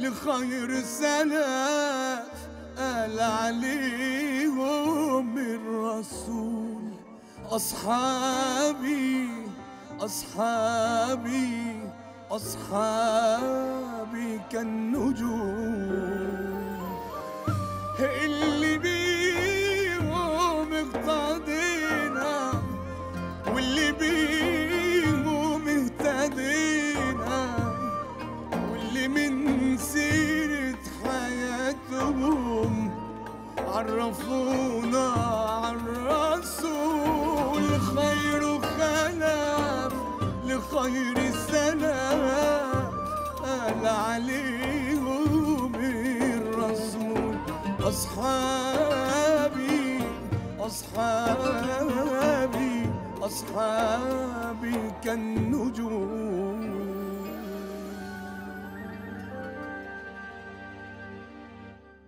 لخير سلف قال عليهم الرسول. أصحابي أصحابي أصحابي كالنجوم اللي بيهم اقتدينا واللي بيهم اهتدينا واللي من سيرة حياتهم عرفونا عالرسول. خير خلف لخير سلف قال عليهم الرسول. أصحابي أصحابي أصحابي كالنجوم.